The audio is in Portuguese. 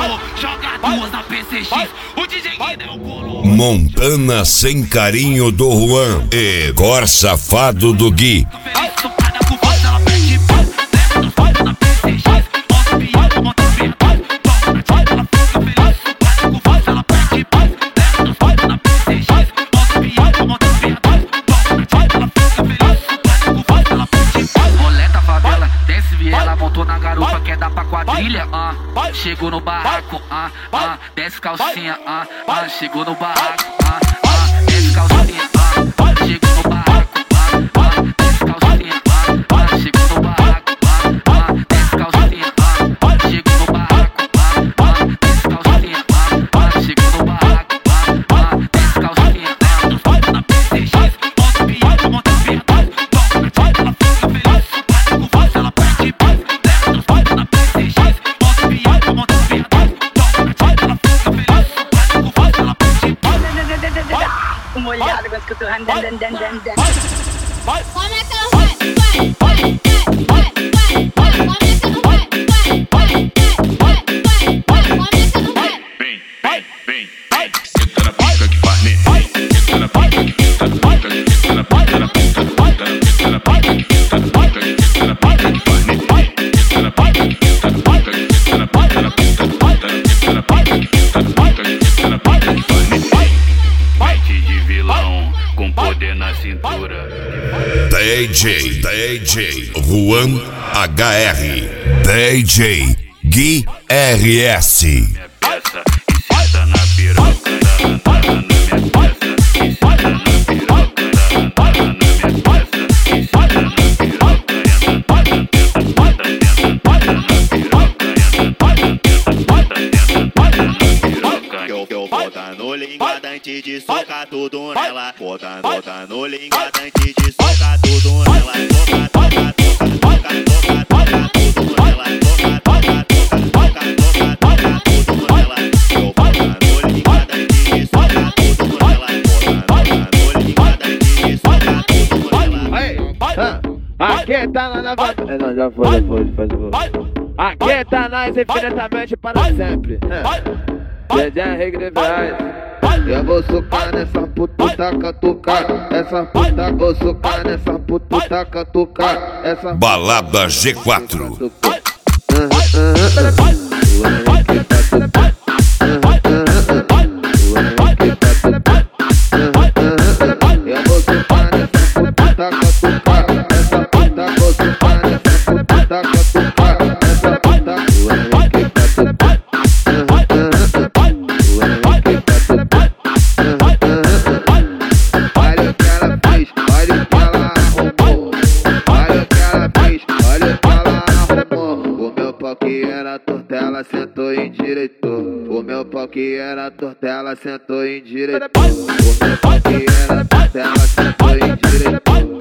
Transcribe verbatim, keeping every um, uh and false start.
falou, joga duas na P C X. O D J Gui deu colo. Montana sem carinho do Juan e Cor Safado do Gui. Na garupa quer dar pra quadrilha, ah, chegou no barraco, ah, ah, desce calcinha, ah, ah, chegou no barraco, ah, ah, desce calcinha, ah, chegou no barraco, ah, ah, desce calcinha, ah, ah, chegou no barraco, ah, ah, desce calcinha, ah, chegou no barraco, ah, ah, desce calcinha, ah, ah, chegou no barraco, ah, ah, desce calcinha, ah, vai na P C X, monta o piado, monta a verdade, toma, vai, ela fica feliz, vai com voz, ela pede paz. Molhado, mas que eu tô andando, andando, andando. Como é que ela vai? Vai, vai, vai, vai, vai, vai. Como é que ela vai? Vai, vai, vai, vai, vai. Como é que ela vai? Vem, vem, vem, vem. Senta na pica que faz neném. Senta na pica que senta na pica que senta na pica na pica na pica senta na pica que senta na pica que senta na pica que faz neném. Senta na pica que senta na pica que senta na pica na pica senta na pica que senta na pica que senta na pica que faz neném. Mente de vilão com poder na cintura. D J, D J Juan H R, D J Gui R S. Minha peça e senta na piroca, na minha peça e senta na piroca, na minha peça e senta na piroca, entra, entra, entra, entra na piroca, entra, entra, entra na piroca. Eu, eu vou dar no linguado antes de socar tudo nela. Vou dar, vou dar no linguado antes de socar tudo nela. Toca, toca, toca, toca, toca, toca tudo nela. Toca, toca, toca, toca, toca, toca tudo nela. Eu vou dar no linguado antes de socar tudo nela. Vou dar no linguado antes de socar tudo nela. Aí, aqui tá nós na banda. É, não, já foi, já foi, faz o gol. Aqui tá nós infinitamente para sempre. D J Reggae Vibes. Eu vou socar nessa puta, taca, tocar. Essa puta, vou socar nessa puta, taca, tocar. Essa Balada G quatro. Eu vou socar nessa puta, taca, tocar. Essa puta, vou socar nessa puta, taca, tocar. Essa puta, ela sentou em diretor. O meu pau que era torta, ela sentou em diretor. O meu pau que era torta, ela sentou em diretor.